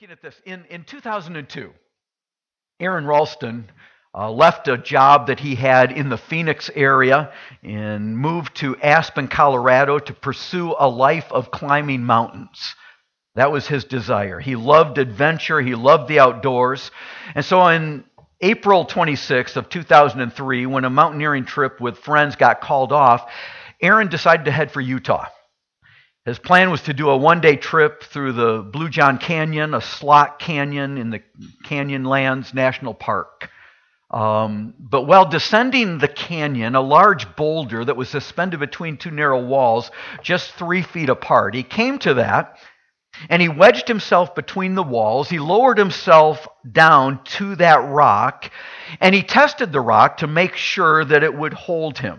looking at this. In 2002, Aaron Ralston left a job that he had in the Phoenix area and moved to Aspen, Colorado to pursue a life of climbing mountains. That was his desire. He loved adventure. He loved the outdoors. And so on April 26th of 2003, when a mountaineering trip with friends got called off, Aaron decided to head for Utah. His plan was to do a one-day trip through the Blue John Canyon, a slot canyon in the Canyonlands National Park. But while descending the canyon, a large boulder that was suspended between two narrow walls, just 3 feet apart, he came to that, and he wedged himself between the walls. He lowered himself down to that rock, and he tested the rock to make sure that it would hold him.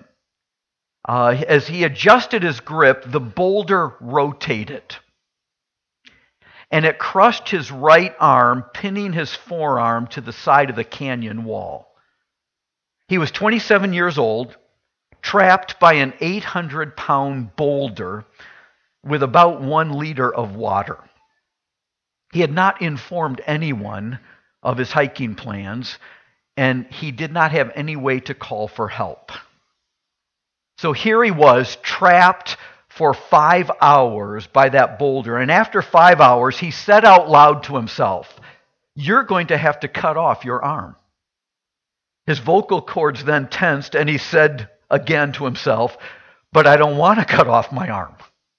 As he adjusted his grip, the boulder rotated, and it crushed his right arm, pinning his forearm to the side of the canyon wall. He was 27 years old, trapped by an 800-pound boulder with about 1 liter of water. He had not informed anyone of his hiking plans, and he did not have any way to call for help. So here he was, trapped for 5 hours by that boulder. And after 5 hours, he said out loud to himself, "You're going to have to cut off your arm." His vocal cords then tensed, and he said again to himself, "But I don't want to cut off my arm."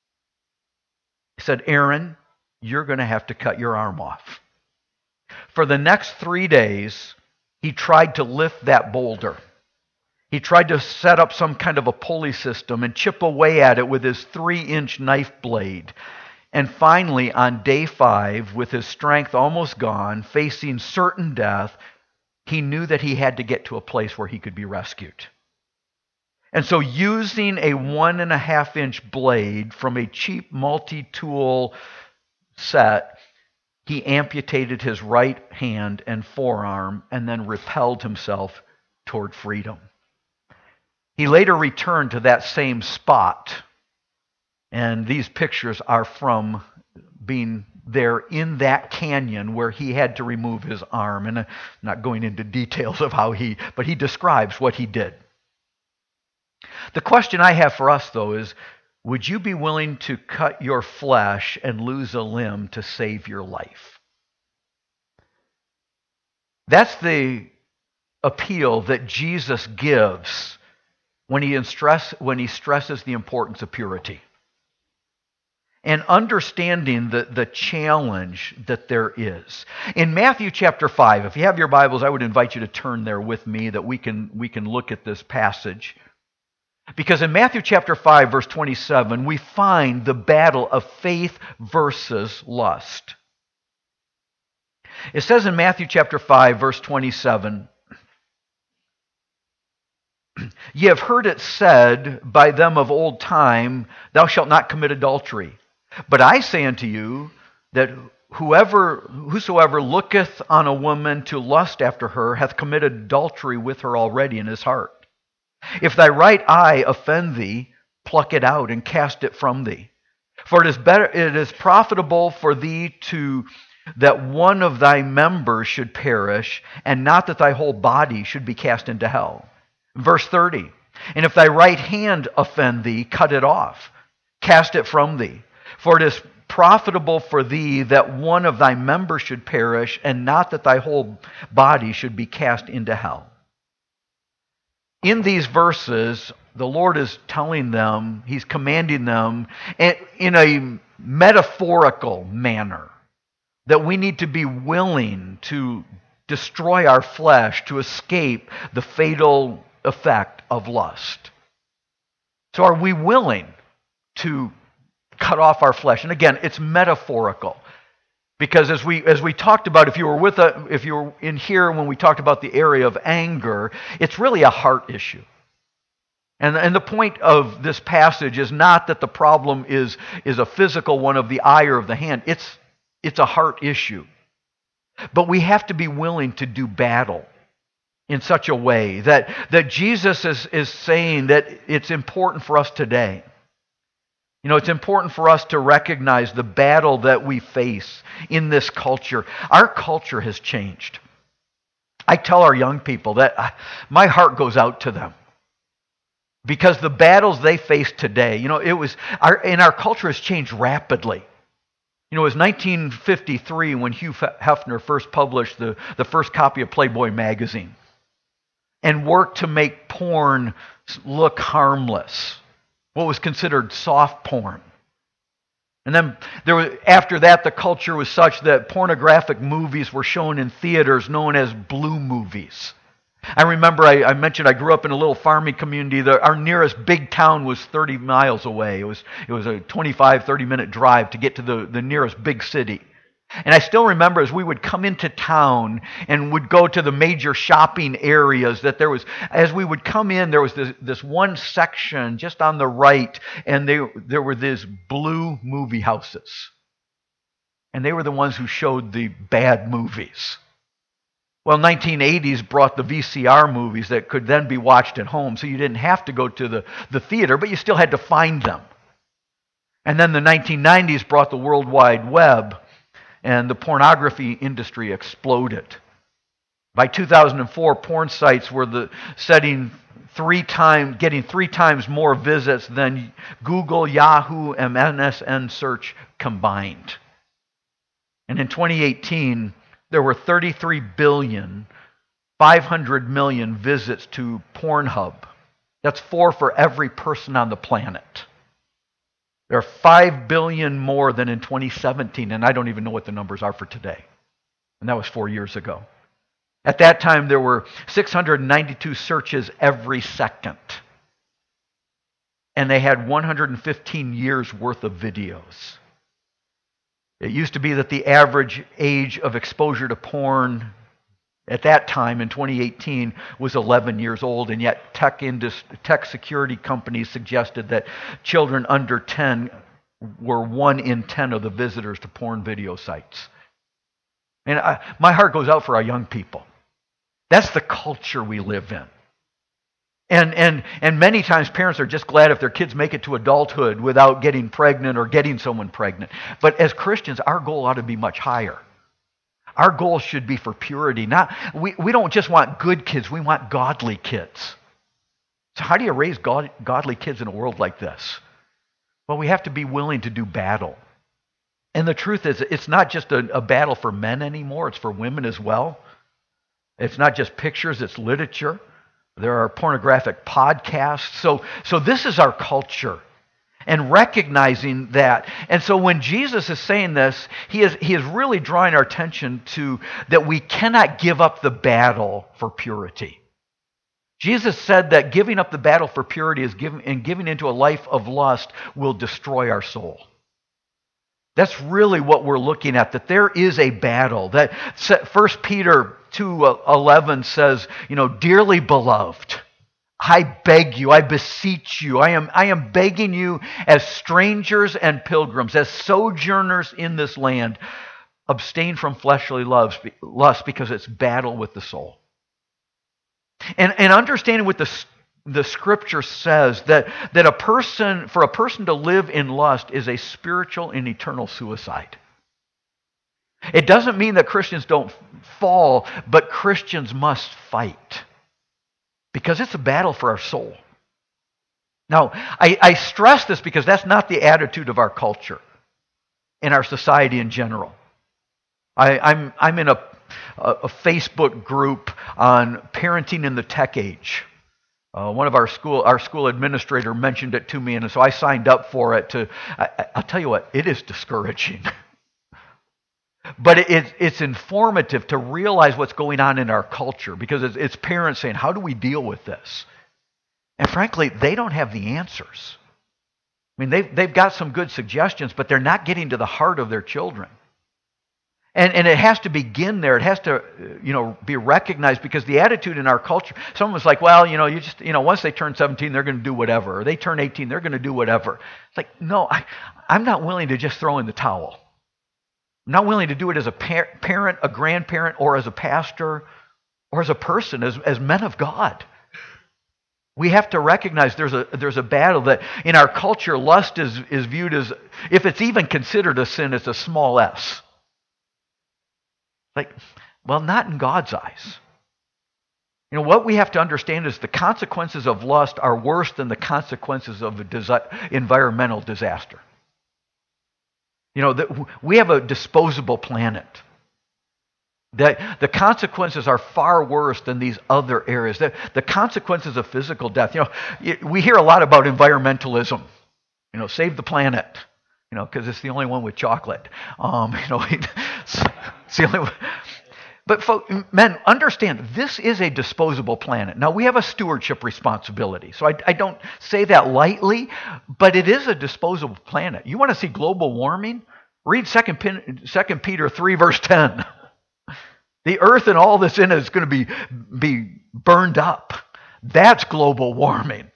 He said, "Aaron, you're going to have to cut your arm off." For the next 3 days, he tried to lift that boulder. He tried to set up some kind of a pulley system and chip away at it with his 3-inch knife blade. And finally, on day 5, with his strength almost gone, facing certain death, he knew that he had to get to a place where he could be rescued. And so using a 1.5-inch blade from a cheap multi-tool set, he amputated his right hand and forearm and then repelled himself toward freedom. He later returned to that same spot, and these pictures are from being there in that canyon where he had to remove his arm. And I'm not going into details of but he describes what he did. The question I have for us, though, is would you be willing to cut your flesh and lose a limb to save your life? That's the appeal that Jesus gives when he stresses the importance of purity. And understanding the challenge that there is. In Matthew chapter 5, if you have your Bibles, I would invite you to turn there with me that we can look at this passage. Because in Matthew chapter 5, verse 27, we find the battle of faith versus lust. It says in Matthew chapter 5, verse 27, "Ye have heard it said by them of old time, Thou shalt not commit adultery. But I say unto you that whosoever looketh on a woman to lust after her hath committed adultery with her already in his heart. If thy right eye offend thee, pluck it out and cast it from thee. For it is profitable for thee that one of thy members should perish, and not that thy whole body should be cast into hell." Verse 30, "And if thy right hand offend thee, cut it off, cast it from thee. For it is profitable for thee that one of thy members should perish, and not that thy whole body should be cast into hell." In these verses, the Lord is telling them, He's commanding them in a metaphorical manner that we need to be willing to destroy our flesh to escape the fatal effect of lust. So are we willing to cut off our flesh? And again, it's metaphorical. Because as we talked about, if you were in here when we talked about the area of anger, it's really a heart issue. And the point of this passage is not that the problem is a physical one of the eye or of the hand. It's a heart issue. But we have to be willing to do battle in such a way that Jesus is saying that it's important for us today. You know, it's important for us to recognize the battle that we face in this culture. Our culture has changed. I tell our young people that my heart goes out to them because the battles they face today, you know, our culture has changed rapidly. You know, it was 1953 when Hugh Hefner first published the first copy of Playboy magazine and worked to make porn look harmless, what was considered soft porn. And then after that, the culture was such that pornographic movies were shown in theaters known as blue movies. I remember I mentioned I grew up in a little farming community. Our nearest big town was 30 miles away. It was a 25, 30-minute drive to get to the nearest big city. And I still remember as we would come into town and would go to the major shopping areas that as we would come in, there was this one section just on the right, and there were these blue movie houses. And they were the ones who showed the bad movies. Well, 1980s brought the VCR movies that could then be watched at home, so you didn't have to go to the theater, but you still had to find them. And then the 1990s brought the World Wide Web, and the pornography industry exploded. By 2004, porn sites were getting 3 times more visits than Google, Yahoo, and MSN search combined. And in 2018, there were 33,500,000,000 visits to Pornhub. That's 4 for every person on the planet. There are 5 billion more than in 2017, and I don't even know what the numbers are for today. And that was 4 years ago. At that time, there were 692 searches every second. And they had 115 years worth of videos. It used to be that the average age of exposure to porn at that time in 2018 was 11 years old, and yet tech security companies suggested that children under 10 were 1 in 10 of the visitors to porn video sites. And my heart goes out for our young people. That's the culture we live in. And many times parents are just glad if their kids make it to adulthood without getting pregnant or getting someone pregnant. But as Christians, our goal ought to be much higher. Our goal should be for purity. We don't just want good kids, we want godly kids. So how do you raise godly kids in a world like this? Well, we have to be willing to do battle. And the truth is, it's not just a battle for men anymore, it's for women as well. It's not just pictures, it's literature. There are pornographic podcasts. So this is our culture. And recognizing that. And so when Jesus is saying this, he is really drawing our attention to that we cannot give up the battle for purity. Jesus said that giving up the battle for purity and giving into a life of lust will destroy our soul. That's really what we're looking at, that there is a battle. That 1 Peter 2:11 says, dearly beloved, I beg you, I beseech you, I am begging you as strangers and pilgrims, as sojourners in this land, abstain from fleshly lust because it's battle with the soul. And understanding what the Scripture says that for a person to live in lust is a spiritual and eternal suicide. It doesn't mean that Christians don't fall, but Christians must fight because it's a battle for our soul. Now, I stress this because that's not the attitude of our culture and our society in general. I'm in a Facebook group on parenting in the tech age. One of our school administrator mentioned it to me, and so I signed up for it. I'll tell you what, it is discouraging. But it's informative to realize what's going on in our culture because it's parents saying, how do we deal with this? And frankly, they don't have the answers. I mean, they've got some good suggestions, but they're not getting to the heart of their children. And it has to begin there. It has to, be recognized because the attitude in our culture, someone's like, well, once they turn 17, they're going to do whatever. Or they turn 18, they're going to do whatever. It's like, no, I'm not willing to just throw in the towel. I'm not willing to do it as a parent, a grandparent, or as a pastor, or as a person, as men of God. We have to recognize there's a battle that in our culture, lust is viewed as, if it's even considered a sin, it's a small s. Like, well, not in God's eyes. What we have to understand is the consequences of lust are worse than the consequences of environmental disaster. We have a disposable planet. The consequences are far worse than these other areas. The consequences of physical death. We hear a lot about environmentalism. Save the planet. Because it's the only one with chocolate. It's the only one. But men, understand, this is a disposable planet. Now, we have a stewardship responsibility. So I don't say that lightly, but it is a disposable planet. You want to see global warming? Read 2 Peter 3, verse 10. The earth and all that's in it is going to be burned up. That's global warming.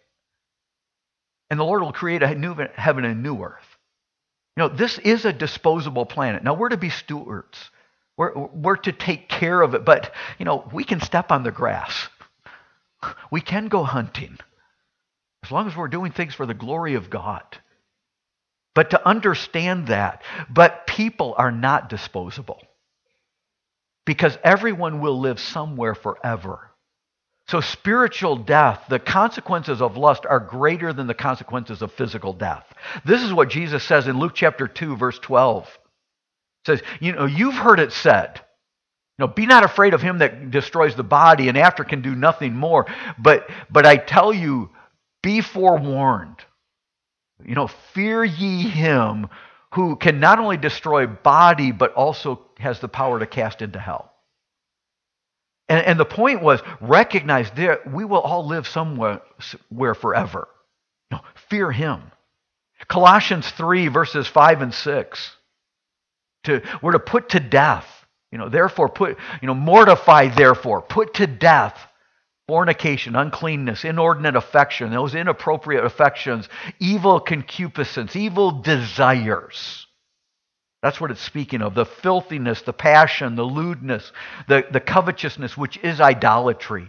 And the Lord will create a new heaven and a new earth. This is a disposable planet. Now, we're to be stewards. We're to take care of it. But, we can step on the grass. We can go hunting. As long as we're doing things for the glory of God. But to understand that, but people are not disposable. Because everyone will live somewhere forever. So spiritual death, the consequences of lust are greater than the consequences of physical death. This is what Jesus says in Luke chapter 2, verse 12. It says, you've heard it said, be not afraid of him that destroys the body and after can do nothing more. But I tell you, be forewarned. Fear ye him who can not only destroy body, but also has the power to cast into hell. And the point was, recognize that we will all live somewhere forever. Fear him. Colossians 3, verses 5 and 6. We're to put to death. Therefore, mortify, therefore, put to death fornication, uncleanness, inordinate affection, those inappropriate affections, evil concupiscence, evil desires. That's what it's speaking of. The filthiness, the passion, the lewdness, the covetousness, which is idolatry.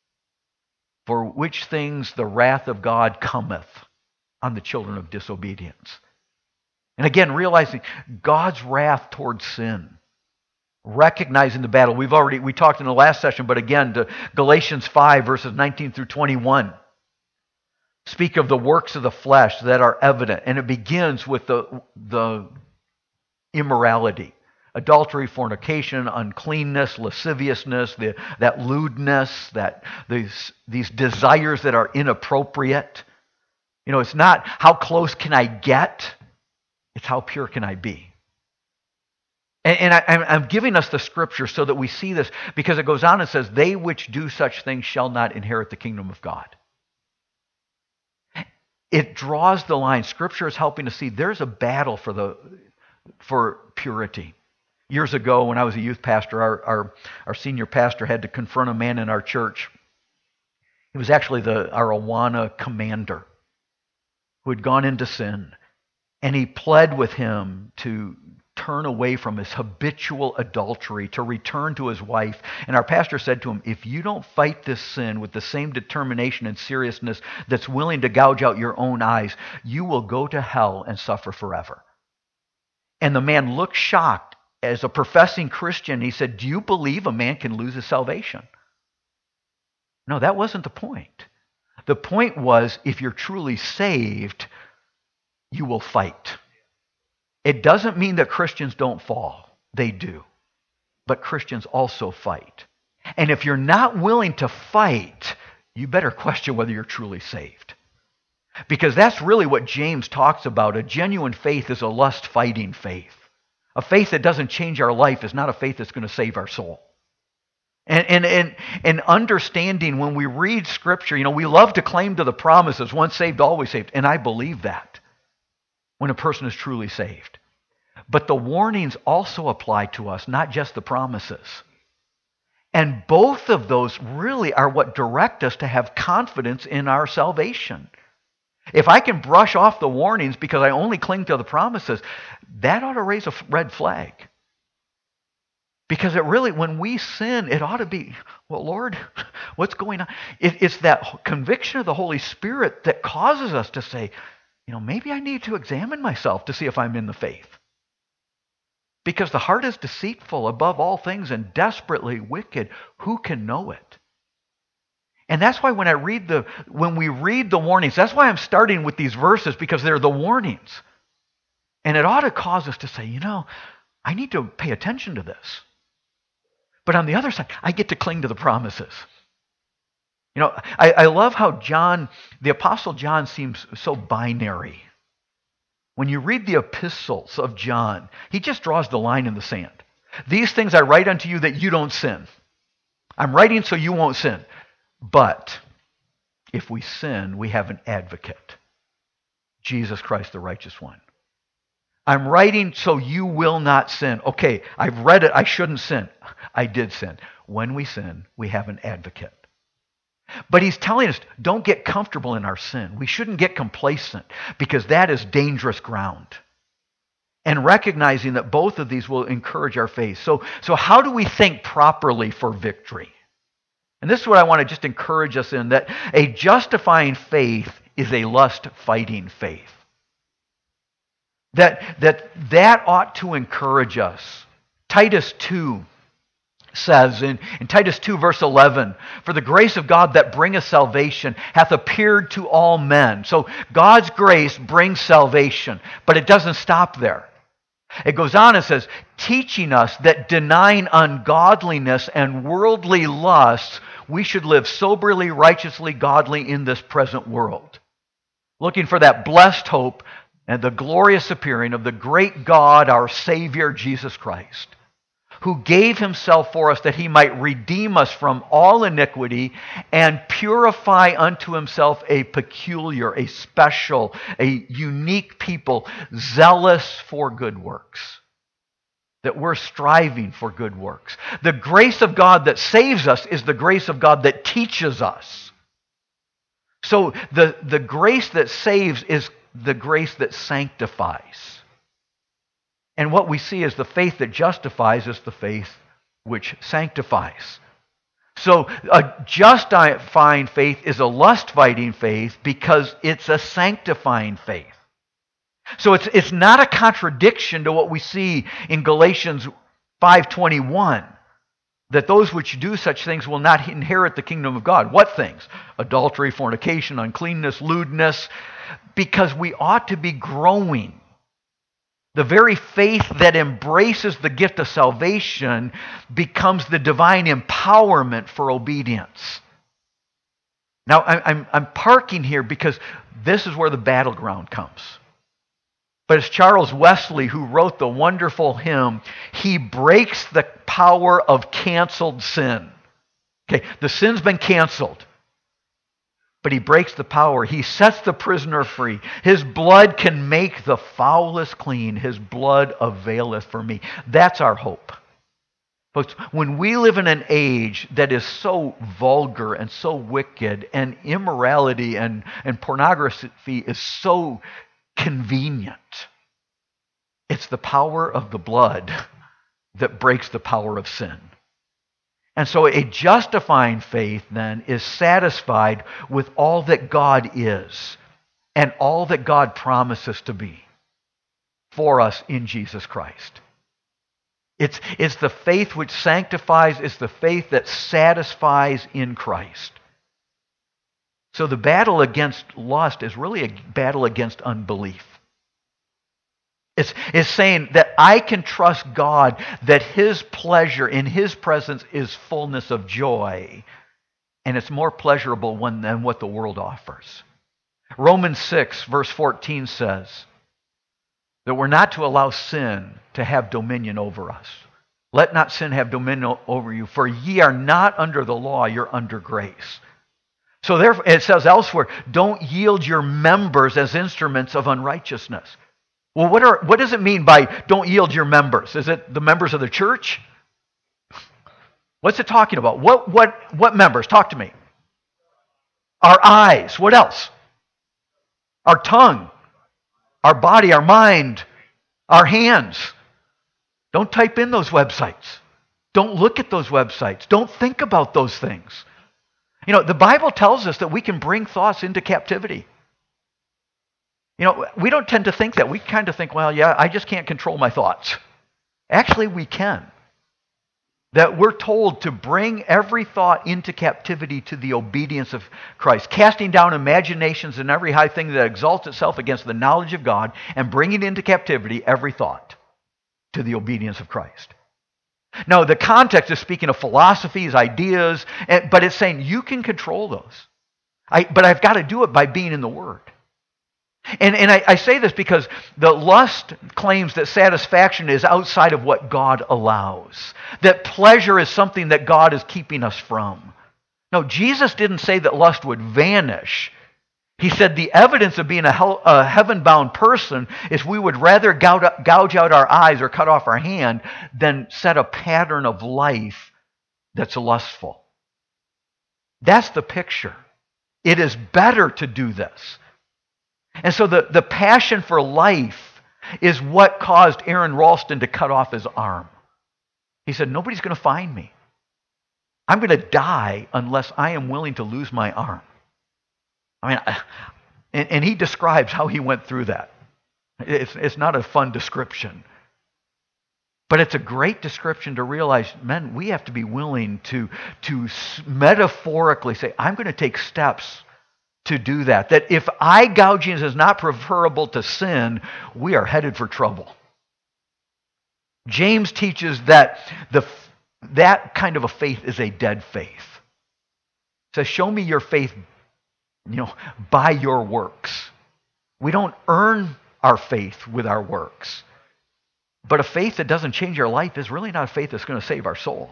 For which things the wrath of God cometh on the children of disobedience. And again, realizing God's wrath towards sin. Recognizing the battle. We talked in the last session, but again, to Galatians 5, verses 19 through 21. Speak of the works of the flesh that are evident. And it begins with the immorality. Adultery, fornication, uncleanness, lasciviousness, that lewdness, these desires that are inappropriate. It's not how close can I get, it's how pure can I be. And I'm giving us the scripture so that we see this, because it goes on and says, they which do such things shall not inherit the kingdom of God. It draws the line. Scripture is helping us see there's a battle for purity. Years ago, when I was a youth pastor, our senior pastor had to confront a man in our church. He was actually our Awana commander who had gone into sin. And he pled with him to turn away from his habitual adultery, to return to his wife. And our pastor said to him, if you don't fight this sin with the same determination and seriousness that's willing to gouge out your own eyes, you will go to hell and suffer forever. And the man looked shocked. As a professing Christian, he said, do you believe a man can lose his salvation? No, that wasn't the point. The point was, if you're truly saved, you will fight. It doesn't mean that Christians don't fall. They do. But Christians also fight. And if you're not willing to fight, you better question whether you're truly saved. Because that's really what James talks about. A genuine faith is a lust-fighting faith. A faith that doesn't change our life is not a faith that's going to save our soul. And understanding when we read Scripture, we love to claim to the promises, once saved, always saved. And I believe that when a person is truly saved. But the warnings also apply to us, not just the promises. And both of those really are what direct us to have confidence in our salvation. If I can brush off the warnings because I only cling to the promises, that ought to raise a red flag. Because it really, when we sin, it ought to be, well, Lord, what's going on? It's that conviction of the Holy Spirit that causes us to say, maybe I need to examine myself to see if I'm in the faith. Because the heart is deceitful above all things and desperately wicked. Who can know it? And that's why when we read the warnings, that's why I'm starting with these verses, because they're the warnings. And it ought to cause us to say, I need to pay attention to this. But on the other side, I get to cling to the promises. I love how the Apostle John seems so binary. When you read the epistles of John, he just draws the line in the sand. These things I write unto you that you don't sin. I'm writing so you won't sin. But if we sin, we have an advocate, Jesus Christ, the righteous one. I'm writing so you will not sin. Okay, I've read it. I shouldn't sin. I did sin. When we sin, we have an advocate. But he's telling us, don't get comfortable in our sin. We shouldn't get complacent, because that is dangerous ground. And recognizing that both of these will encourage our faith. So how do we think properly for victory? And this is what I want to just encourage us in, that a justifying faith is a lust-fighting faith. That ought to encourage us. Titus 2 says in Titus 2 verse 11, for the grace of God that bringeth salvation hath appeared to all men. So God's grace brings salvation, but it doesn't stop there. It goes on and says, teaching us that denying ungodliness and worldly lusts, we should live soberly, righteously, godly in this present world. Looking for that blessed hope and the glorious appearing of the great God, our Savior, Jesus Christ, who gave himself for us that he might redeem us from all iniquity and purify unto himself a peculiar, a special, a unique people, zealous for good works. That we're striving for good works. The grace of God that saves us is the grace of God that teaches us. So the grace that saves is the grace that sanctifies. And what we see is the faith that justifies is the faith which sanctifies. So a justifying faith is a lust-fighting faith because it's a sanctifying faith. So it's not a contradiction to what we see in Galatians 5:21, that those which do such things will not inherit the kingdom of God. What things? Adultery, fornication, uncleanness, lewdness. Because we ought to be growing. The very faith that embraces the gift of salvation becomes the divine empowerment for obedience. Now, I'm parking here because this is where the battleground comes. But it's Charles Wesley who wrote the wonderful hymn, he breaks the power of canceled sin. Okay, the sin's been canceled. But he breaks the power. He sets the prisoner free. His blood can make the foulest clean. His blood availeth for me. That's our hope. Folks, when we live in an age that is so vulgar and so wicked, and immorality and pornography is so convenient, it's the power of the blood that breaks the power of sin. And so a justifying faith then is satisfied with all that God is and all that God promises to be for us in Jesus Christ. It's the faith which sanctifies, it's the faith that satisfies in Christ. So the battle against lust is really a battle against unbelief. It's saying that I can trust God, that his pleasure in his presence is fullness of joy, and it's more pleasurable than what the world offers. Romans 6 verse 14 says that we're not to allow sin to have dominion over us. Let not sin have dominion over you, for ye are not under the law, you're under grace. So therefore, it says elsewhere, don't yield your members as instruments of unrighteousness. Well, what does it mean by don't yield your members? Is it the members of the church? What's it talking about? What members? Talk to me. Our eyes. What else? Our tongue. Our body, our mind, our hands. Don't type in those websites. Don't look at those websites. Don't think about those things. The Bible tells us that we can bring thoughts into captivity. We don't tend to think that. We kind of think, well, yeah, I just can't control my thoughts. Actually, we can. That we're told to bring every thought into captivity to the obedience of Christ, casting down imaginations and every high thing that exalts itself against the knowledge of God, and bringing into captivity every thought to the obedience of Christ. Now, the context is speaking of philosophies, ideas, but it's saying you can control those. But I've got to do it by being in the Word. And I say this because the lust claims that satisfaction is outside of what God allows. That pleasure is something that God is keeping us from. No, Jesus didn't say that lust would vanish. He said the evidence of being a heaven-bound person is we would rather gouge out our eyes or cut off our hand than set a pattern of life that's lustful. That's the picture. It is better to do this. And so the passion for life is what caused Aron Ralston to cut off his arm. He said, nobody's going to find me. I'm going to die unless I am willing to lose my arm. And he describes how he went through that. It's not a fun description. But it's a great description to realize, men, we have to be willing to metaphorically say, I'm going to take steps to do that. That if eye gouging is not preferable to sin, we are headed for trouble. James teaches that that kind of a faith is a dead faith. It says, show me your faith, by your works. We don't earn our faith with our works. But a faith that doesn't change our life is really not a faith that's going to save our soul.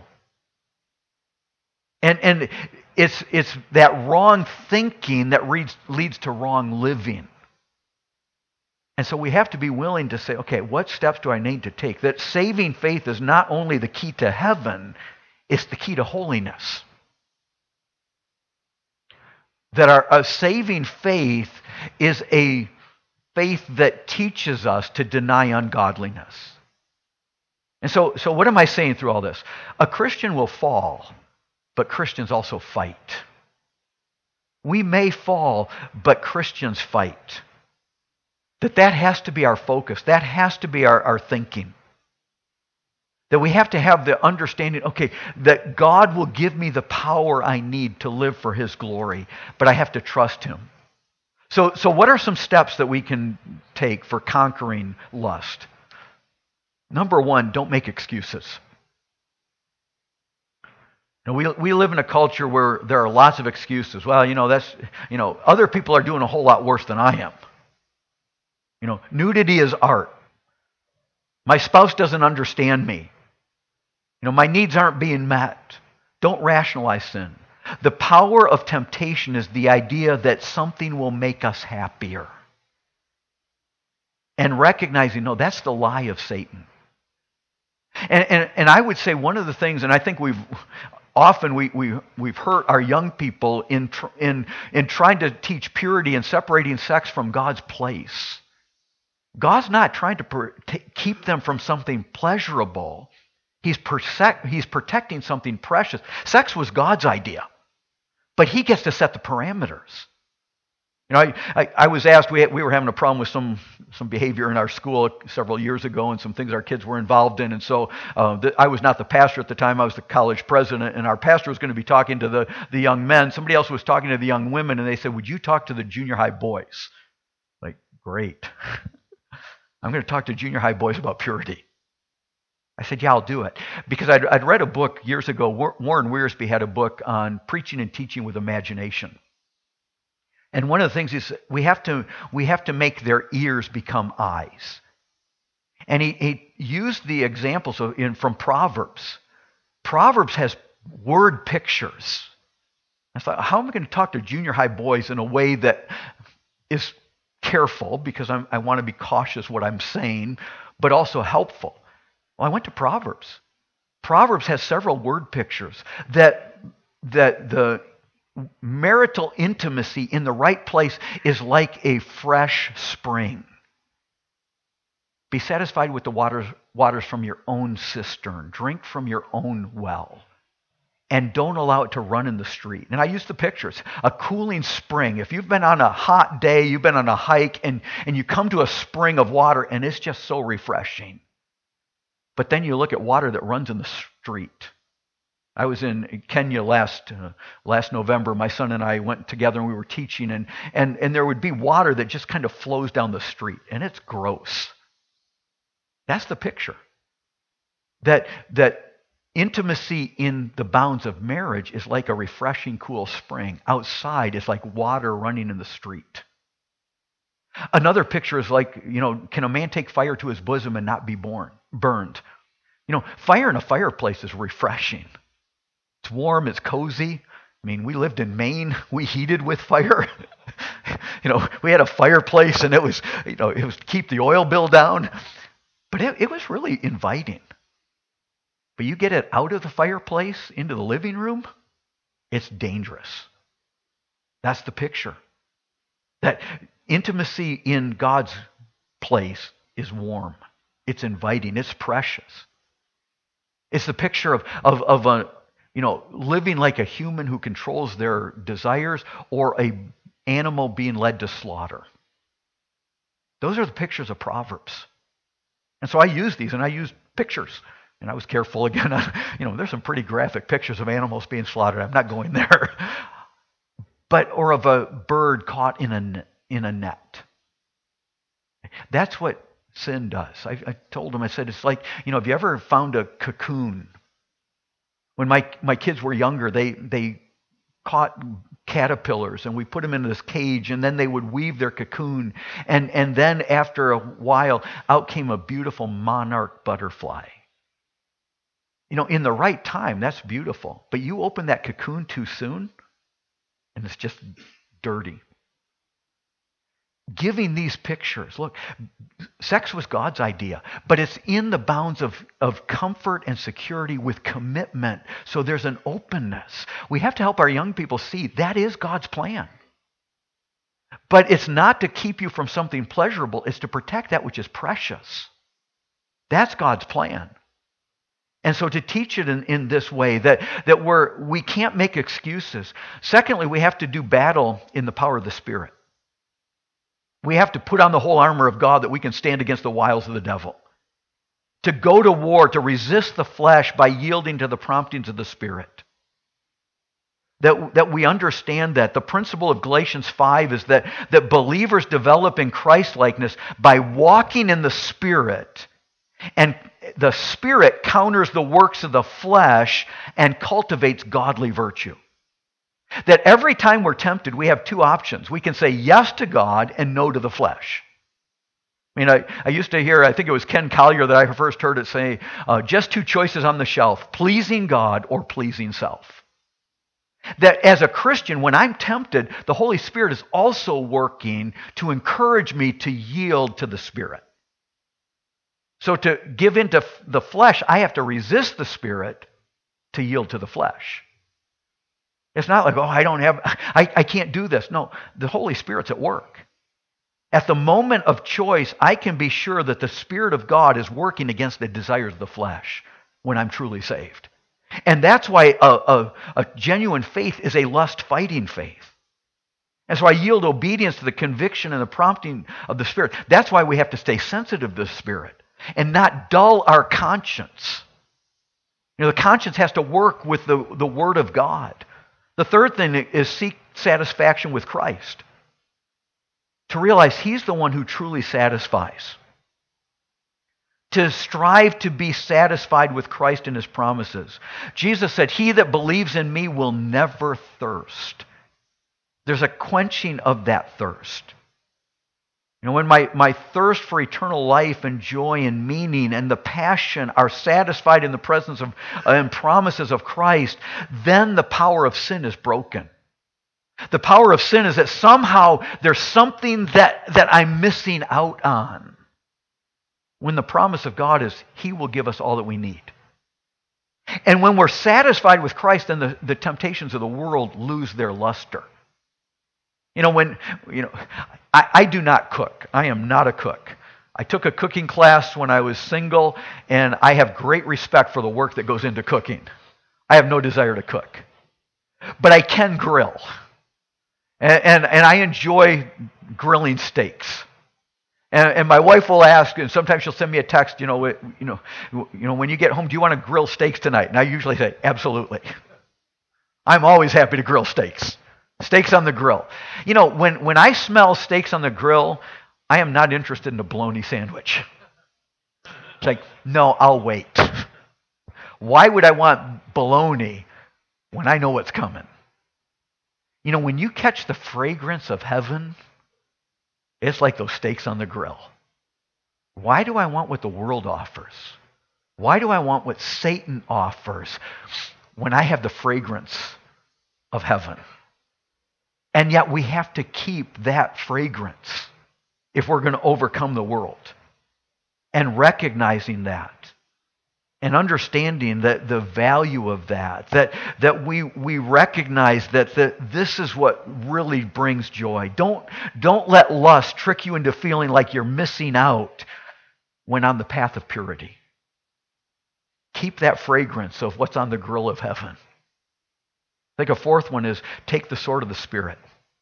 And it's that wrong thinking that leads to wrong living. And so we have to be willing to say, okay, what steps do I need to take? That saving faith is not only the key to heaven, it's the key to holiness. That a saving faith is a faith that teaches us to deny ungodliness. And so what am I saying through all this? A Christian will fall, but Christians also fight. We may fall, but Christians fight. That has to be our focus. That has to be our thinking. That we have to have the understanding, okay, that God will give me the power I need to live for His glory, but I have to trust Him. So what are some steps that we can take for conquering lust? Number one, don't make excuses. Now, we live in a culture where there are lots of excuses. Well, other people are doing a whole lot worse than I am. Nudity is art. My spouse doesn't understand me. My needs aren't being met. Don't rationalize sin. The power of temptation is the idea that something will make us happier. And recognizing, no, that's the lie of Satan. And I would say one of the things, and I think we've hurt our young people in trying to teach purity and separating sex from God's place. God's not trying to keep them from something pleasurable. He's protecting something precious. Sex was God's idea, but He gets to set the parameters. I was asked, we were having a problem with some behavior in our school several years ago and some things our kids were involved in. And so I was not the pastor at the time. I was the college president. And our pastor was going to be talking to the young men. Somebody else was talking to the young women. And they said, would you talk to the junior high boys? Like, great. I'm going to talk to junior high boys about purity. I said, yeah, I'll do it. Because I'd read a book years ago. Warren Wiersbe had a book on preaching and teaching with imagination. And one of the things is we have to make their ears become eyes. And he used the examples from Proverbs. Proverbs has word pictures. I thought, how am I going to talk to junior high boys in a way that is careful, because I want to be cautious what I'm saying, but also helpful? Well, I went to Proverbs. Proverbs has several word pictures that the marital intimacy in the right place is like a fresh spring. Be satisfied with the waters from your own cistern. Drink from your own well. And don't allow it to run in the street. And I use the pictures. A cooling spring. If you've been on a hot day, you've been on a hike, and you come to a spring of water, and it's just so refreshing. But then you look at water that runs in the street. I was in Kenya last November. My son and I went together and we were teaching, and there would be water that just kind of flows down the street, and it's gross. That's the picture. That intimacy in the bounds of marriage is like a refreshing, cool spring. Outside is like water running in the street. Another picture is like, can a man take fire to his bosom and not be burned? Fire in a fireplace is refreshing. It's warm, it's cozy. I mean, we lived in Maine. We heated with fire. We had a fireplace, and it was to keep the oil bill down. But it was really inviting. But you get it out of the fireplace into the living room, it's dangerous. That's the picture. That intimacy in God's place is warm. It's inviting. It's precious. It's the picture of a living like a human who controls their desires, or a animal being led to slaughter. Those are the pictures of Proverbs. And so I use these, and I use pictures. And I was careful again. There's some pretty graphic pictures of animals being slaughtered. I'm not going there. Or of a bird caught in a net. That's what sin does. I told him, I said, it's like, have you ever found a cocoon? When my kids were younger, they caught caterpillars, and we put them into this cage, and then they would weave their cocoon, and then after a while, out came a beautiful monarch butterfly. In the right time, that's beautiful. But you open that cocoon too soon, and it's just dirty. Giving these pictures. Look, sex was God's idea, but it's in the bounds of comfort and security with commitment. So there's an openness. We have to help our young people see that is God's plan. But it's not to keep you from something pleasurable. It's to protect that which is precious. That's God's plan. And so to teach it in this way, that we can't make excuses. Secondly, we have to do battle in the power of the Spirit. We have to put on the whole armor of God that we can stand against the wiles of the devil. To go to war, to resist the flesh by yielding to the promptings of the Spirit. That we understand that. The principle of Galatians 5 is that believers develop in Christ-likeness by walking in the Spirit, and the Spirit counters the works of the flesh and cultivates godly virtue. That every time we're tempted, we have two options. We can say yes to God and no to the flesh. I used to hear, I think it was Ken Collier that I first heard it say, just two choices on the shelf, pleasing God or pleasing self. That as a Christian, when I'm tempted, the Holy Spirit is also working to encourage me to yield to the Spirit. So to give into the flesh, I have to resist the Spirit to yield to the flesh. It's not like, I can't do this. No, the Holy Spirit's at work. At the moment of choice, I can be sure that the Spirit of God is working against the desires of the flesh when I'm truly saved. And that's why a genuine faith is a lust-fighting faith. And so I yield obedience to the conviction and the prompting of the Spirit. That's why we have to stay sensitive to the Spirit and not dull our conscience. The conscience has to work with the Word of God. The third thing is seek satisfaction with Christ. To realize He's the one who truly satisfies. To strive to be satisfied with Christ and His promises. Jesus said, "He that believes in me will never thirst." There's a quenching of that thirst. When my thirst for eternal life and joy and meaning and the passion are satisfied in the presence of and promises of Christ, then the power of sin is broken. The power of sin is that somehow there's something that I'm missing out on. When the promise of God is He will give us all that we need. And when we're satisfied with Christ, then the temptations of the world lose their luster. I do not cook. I am not a cook. I took a cooking class when I was single, and I have great respect for the work that goes into cooking. I have no desire to cook. But I can grill. And I enjoy grilling steaks. And my wife will ask, and sometimes she'll send me a text, when you get home, do you want to grill steaks tonight? And I usually say, absolutely. I'm always happy to grill steaks. Steaks on the grill. When I smell steaks on the grill, I am not interested in a bologna sandwich. It's like, no, I'll wait. Why would I want bologna when I know what's coming? When you catch the fragrance of heaven, it's like those steaks on the grill. Why do I want what the world offers? Why do I want what Satan offers when I have the fragrance of heaven? And yet we have to keep that fragrance if we're going to overcome the world. And recognizing that. And understanding that the value of that we recognize that this is what really brings joy. Don't let lust trick you into feeling like you're missing out when on the path of purity. Keep that fragrance of what's on the grill of heaven. I think a fourth one is take the sword of the Spirit.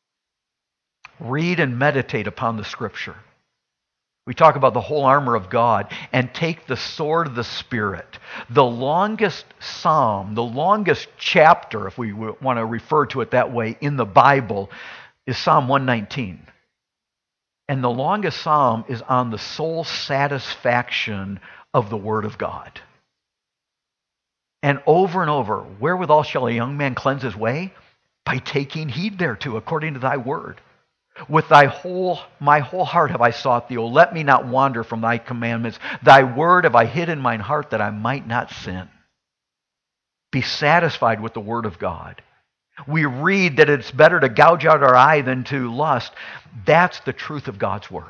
Read and meditate upon the Scripture. We talk about the whole armor of God and take the sword of the Spirit. The longest psalm, the longest chapter, if we want to refer to it that way, in the Bible is Psalm 119. And the longest psalm is on the soul satisfaction of the Word of God. And over, wherewithal shall a young man cleanse his way? By taking heed thereto, according to thy word. With my whole heart have I sought thee. O let me not wander from thy commandments. Thy word have I hid in mine heart that I might not sin. Be satisfied with the word of God. We read that it's better to gouge out our eye than to lust. That's the truth of God's word.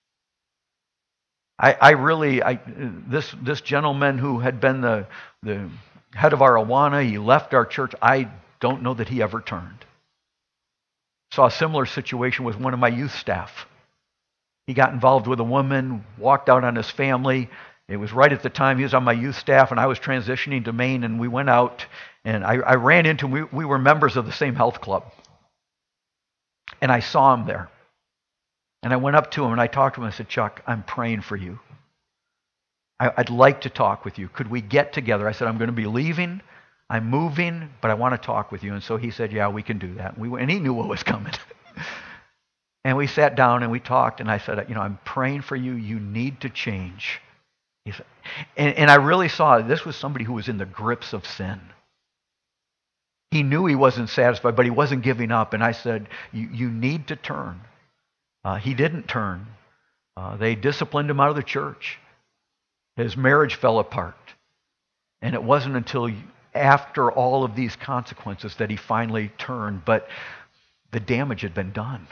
This gentleman who had been the head of our Awana, he left our church. I don't know that he ever turned. Saw a similar situation with one of my youth staff. He got involved with a woman, walked out on his family. It was right at the time he was on my youth staff, and I was transitioning to Maine, and we went out, and I ran into him. We were members of the same health club. And I saw him there. And I went up to him, and I talked to him. I said, Chuck, I'm praying for you. I'd like to talk with you. Could we get together? I said, I'm going to be leaving. I'm moving, but I want to talk with you. And so he said, yeah, we can do that. And he knew what was coming. And we sat down and we talked, and I said, I'm praying for you. You need to change. He said, and I really saw this was somebody who was in the grips of sin. He knew he wasn't satisfied, but he wasn't giving up. And I said, you need to turn. He didn't turn. They disciplined him out of the church. His marriage fell apart. And it wasn't until after all of these consequences that he finally turned, but the damage had been done.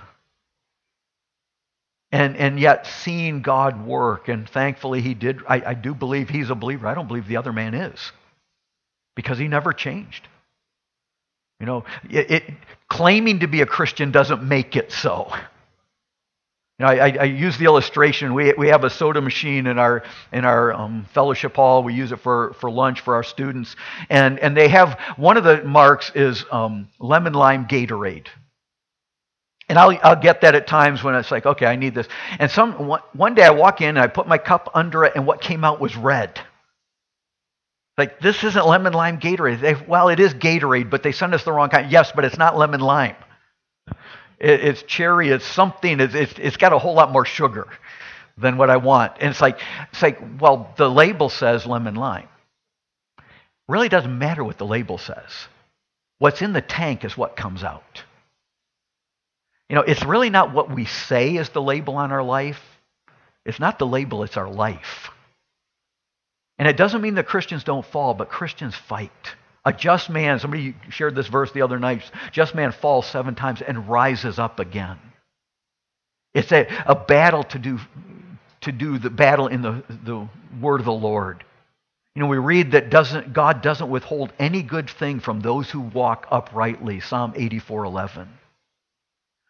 And yet seeing God work, and thankfully he did. I do believe he's a believer. I don't believe the other man is, because he never changed. Claiming to be a Christian doesn't make it so. I use the illustration. We have a soda machine in our fellowship hall. We use it for lunch for our students, and they have one of the marks is lemon lime Gatorade. And I'll get that at times when it's like, okay, I need this. And one day I walk in and I put my cup under it, and what came out was red. Like, this isn't lemon lime Gatorade. Well, it is Gatorade, but they sent us the wrong kind. Yes, but it's not lemon lime. It's cherry. It's something. It's got a whole lot more sugar than what I want. And it's like, well, the label says lemon lime. Really doesn't matter what the label says. What's in the tank is what comes out. It's really not what we say is the label on our life. It's not the label, it's our life. And it doesn't mean that Christians don't fall, but Christians fight. A just man, somebody shared this verse the other night, just man falls 7 times and rises up again. It's a battle to do the battle in the word of the Lord. We read that God doesn't withhold any good thing from those who walk uprightly, Psalm 84:11.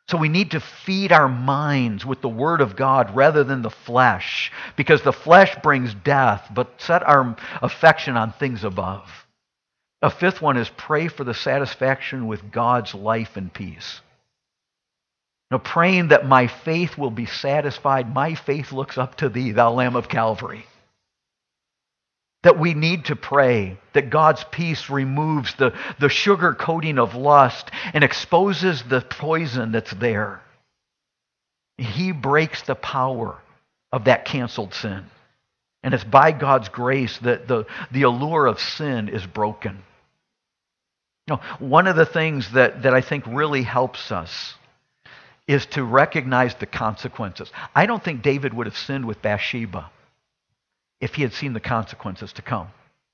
So we need to feed our minds with the Word of God rather than the flesh, because the flesh brings death, but set our affection on things above. A fifth one is pray for the satisfaction with God's life and peace. Now, praying that my faith will be satisfied. My faith looks up to thee, thou Lamb of Calvary. That we need to pray that God's peace removes the sugar coating of lust and exposes the poison that's there. He breaks the power of that canceled sin. And it's by God's grace that the allure of sin is broken. You know, one of the things that I think really helps us is to recognize the consequences. I don't think David would have sinned with Bathsheba if he had seen the consequences to come.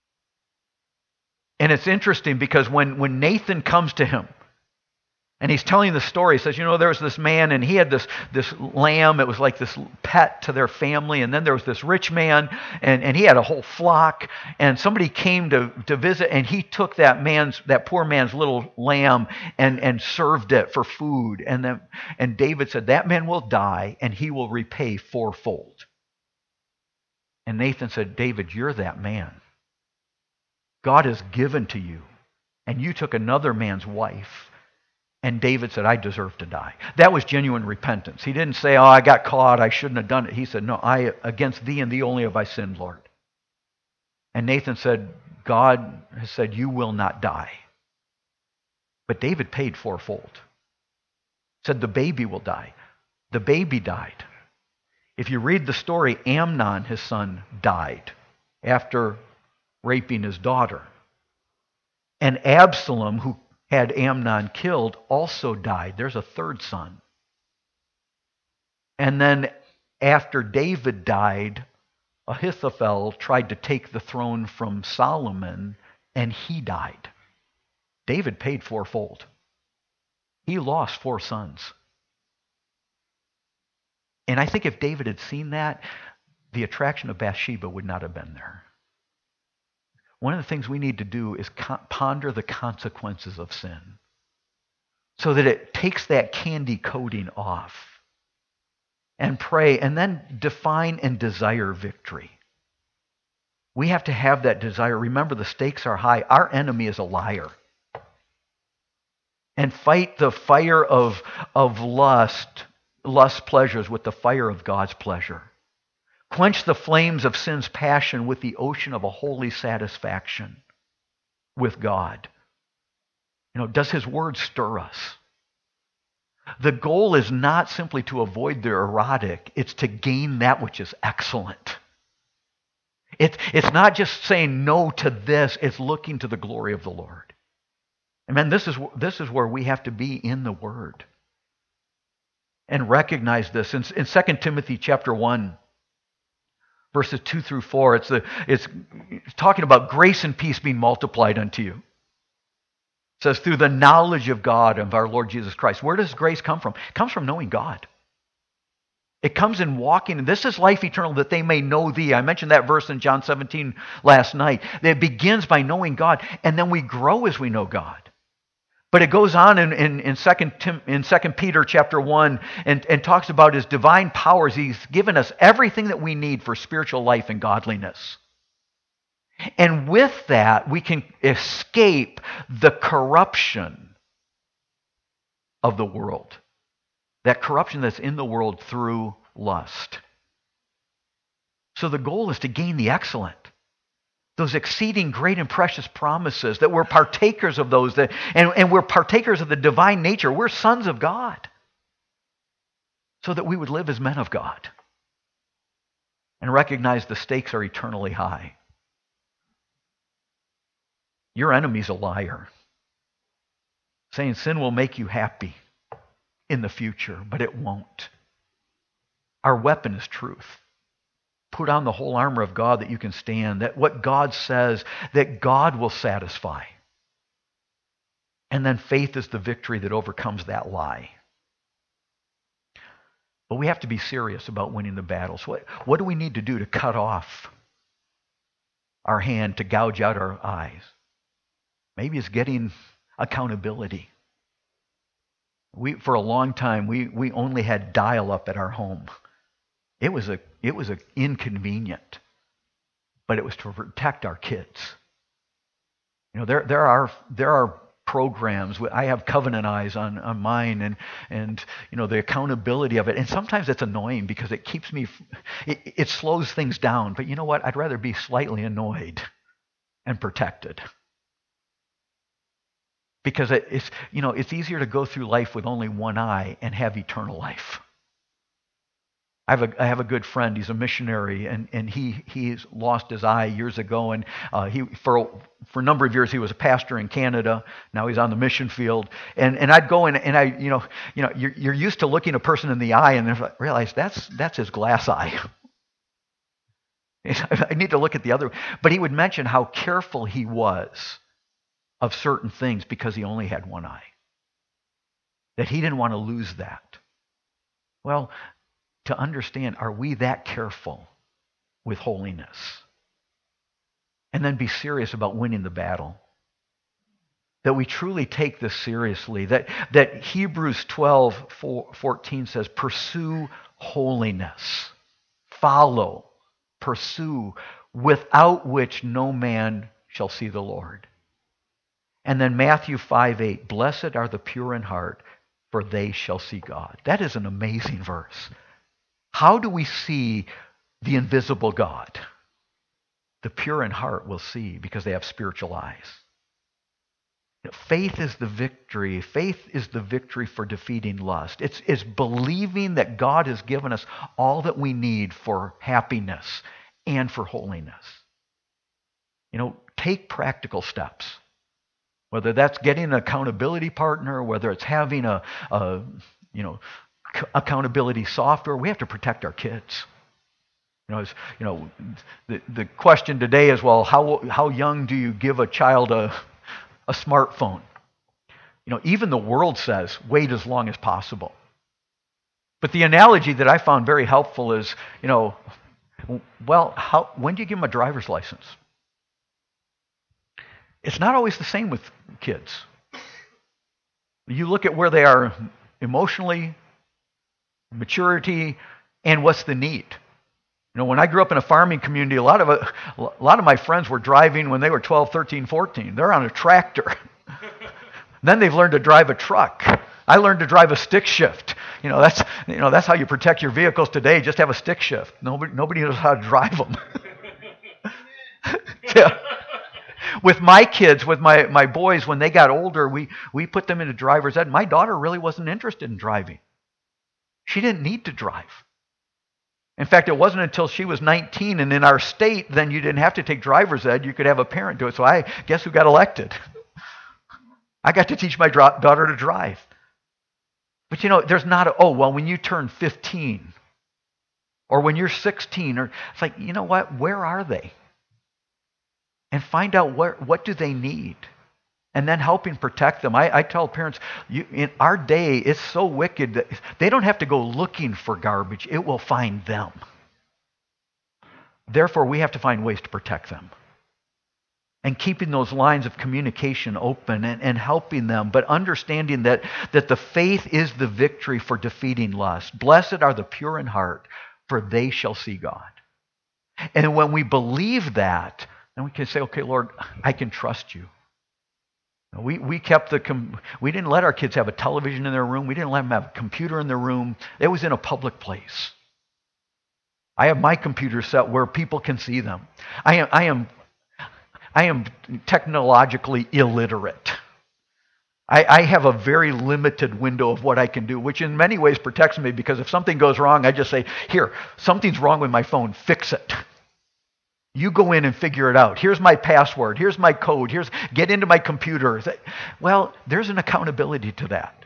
And it's interesting because when Nathan comes to him and he's telling the story, he says, there was this man and he had this lamb. It was like this pet to their family. And then there was this rich man and he had a whole flock. And somebody came to visit and he took that poor man's little lamb and served it for food. And David said, that man will die and he will repay fourfold. And Nathan said, David, you're that man. God has given to you. And you took another man's wife. And David said, I deserve to die. That was genuine repentance. He didn't say, I got caught, I shouldn't have done it. He said, no, against thee and thee only have I sinned, Lord. And Nathan said, God has said, you will not die. But David paid fourfold. Said the baby will die. The baby died. If you read the story, Amnon, his son, died after raping his daughter. And Absalom, who had Amnon killed, also died. There's a third son. And then after David died, Ahithophel tried to take the throne from Solomon, and he died. David paid fourfold. He lost 4 sons. And I think if David had seen that, the attraction of Bathsheba would not have been there. One of the things we need to do is ponder the consequences of sin so that it takes that candy coating off, and pray and then define and desire victory. We have to have that desire. Remember, the stakes are high. Our enemy is a liar. And fight the fire of lust pleasures with the fire of God's pleasure. Quench the flames of sin's passion with the ocean of a holy satisfaction with God. Does His Word stir us? The goal is not simply to avoid the erotic, it's to gain that which is excellent. It's not just saying no to this, it's looking to the glory of the Lord. Amen. This is where we have to be in the Word. And recognize this. In 2 Timothy chapter 1, verses 2 through 4, it's talking about grace and peace being multiplied unto you. It says, through the knowledge of God and of our Lord Jesus Christ. Where does grace come from? It comes from knowing God. It comes in walking. This is life eternal, that they may know thee. I mentioned that verse in John 17 last night. It begins by knowing God, and then we grow as we know God. But it goes on in 2 Peter chapter 1 and talks about His divine powers. He's given us everything that we need for spiritual life and godliness. And with that, we can escape the corruption of the world. That corruption that's in the world through lust. So the goal is to gain the excellent. Those exceeding great and precious promises, that we're partakers of those, and we're partakers of the divine nature. We're sons of God. So that we would live as men of God. And recognize the stakes are eternally high. Your enemy's a liar. Saying sin will make you happy in the future, but it won't. Our weapon is truth. Put on the whole armor of God that you can stand, that what God says, that God will satisfy. And then faith is the victory that overcomes that lie. But we have to be serious about winning the battles. What do we need to do to cut off our hand, to gouge out our eyes? Maybe it's getting accountability. For a long time, we only had dial-up at our home. It was a inconvenient, but it was to protect our kids. There are programs. I have Covenant Eyes on mine, and the accountability of it. And sometimes it's annoying because it keeps me. It slows things down. But you know what? I'd rather be slightly annoyed and protected. Because it's easier to go through life with only one eye and have eternal life. I have a good friend. He's a missionary, and he's lost his eye years ago. And he for a number of years he was a pastor in Canada. Now he's on the mission field. And I'd go in, and you're used to looking a person in the eye and then realize that's his glass eye. I need to look at the other. But he would mention how careful he was of certain things because he only had one eye. That he didn't want to lose that. Well, to understand, are we that careful with holiness? And then be serious about winning the battle. That we truly take this seriously. That Hebrews 12:14 says, pursue holiness. Follow, pursue, without which no man shall see the Lord. And then Matthew 5:8, blessed are the pure in heart, for they shall see God. That is an amazing verse. How do we see the invisible God? The pure in heart will see because they have spiritual eyes. Faith is the victory. Faith is the victory for defeating lust. It's believing that God has given us all that we need for happiness and for holiness. Take practical steps. Whether that's getting an accountability partner, whether it's having a accountability software, we have to protect our kids. The question today is, well, how young do you give a child a smartphone? Even the world says wait as long as possible. But the analogy that I found very helpful is, when do you give them a driver's license? It's not always the same with kids. You look at where they are emotionally, maturity, and what's the need. When I grew up in a farming community, a lot of my friends were driving when they were 12, 13, 14. They're on a tractor. Then they've learned to drive a truck. I learned to drive a stick shift. That's how you protect your vehicles today. Just have a stick shift. Nobody knows how to drive them. Yeah. With my kids, with my boys, when they got older, we put them into driver's ed. My daughter really wasn't interested in driving. She didn't need to drive. In fact, it wasn't until she was 19, and in our state, then you didn't have to take driver's ed. You could have a parent do it. So I guess who got elected? I got to teach my daughter to drive. But there's not when you turn 15, or when you're 16, or it's like, you know what? Where are they? And find out what do they need, and then helping protect them. I tell parents, in our day, it's so wicked that they don't have to go looking for garbage. It will find them. Therefore, we have to find ways to protect them. And keeping those lines of communication open and helping them, but understanding that the faith is the victory for defeating lust. Blessed are the pure in heart, for they shall see God. And when we believe that, then we can say, okay, Lord, I can trust you. We didn't let our kids have a television in their room. We didn't let them have a computer in their room. It was in a public place. I have my computer set where people can see them. I am technologically illiterate. I have a very limited window of what I can do, which in many ways protects me, because if something goes wrong, I just say, here, something's wrong with my phone, fix it. You go in and figure it out. Here's my password. Here's my code. Get into my computer. Well, there's an accountability to that.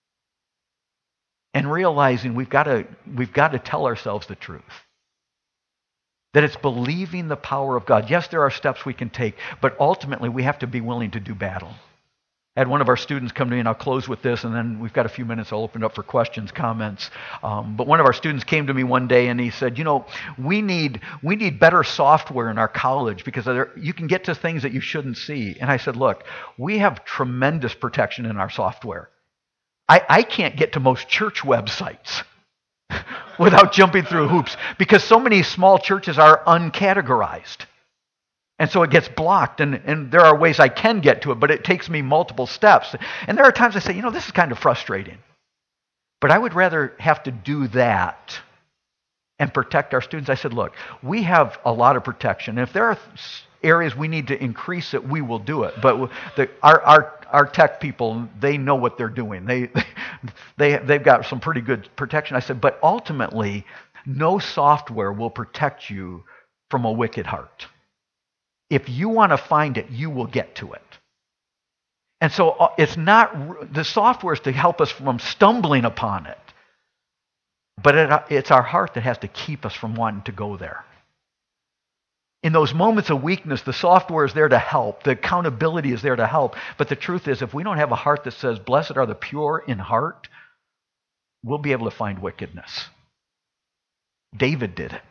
And realizing we've got to tell ourselves the truth. That it's believing the power of God. Yes, there are steps we can take, but ultimately we have to be willing to do battle. I had one of our students come to me, and I'll close with this, and then we've got a few minutes. I'll open it up for questions, comments. But one of our students came to me one day, and he said, we need better software in our college, because you can get to things that you shouldn't see. And I said, look, we have tremendous protection in our software. I can't get to most church websites without jumping through hoops because so many small churches are uncategorized. And so it gets blocked, and there are ways I can get to it, but it takes me multiple steps. And there are times I say, this is kind of frustrating. But I would rather have to do that and protect our students. I said, look, we have a lot of protection. If there are areas we need to increase it, we will do it. But our tech people, they know what they're doing. They've got some pretty good protection. I said, but ultimately, no software will protect you from a wicked heart. If you want to find it, you will get to it. And so it's not, the software is to help us from stumbling upon it. But it's our heart that has to keep us from wanting to go there. In those moments of weakness, the software is there to help. The accountability is there to help. But the truth is, if we don't have a heart that says, blessed are the pure in heart, we'll be able to find wickedness. David did it.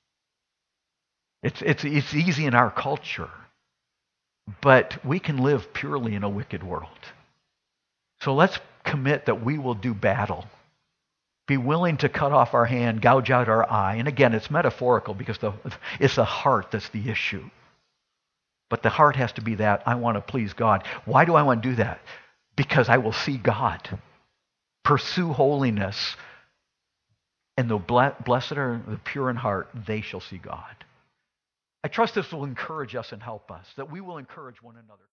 It's easy in our culture, but we can live purely in a wicked world. So let's commit that we will do battle. Be willing to cut off our hand, gouge out our eye. And again, it's metaphorical because it's the heart that's the issue. But the heart has to be that, I want to please God. Why do I want to do that? Because I will see God. Pursue holiness. And the blessed are the pure in heart, they shall see God. I trust this will encourage us and help us, that we will encourage one another.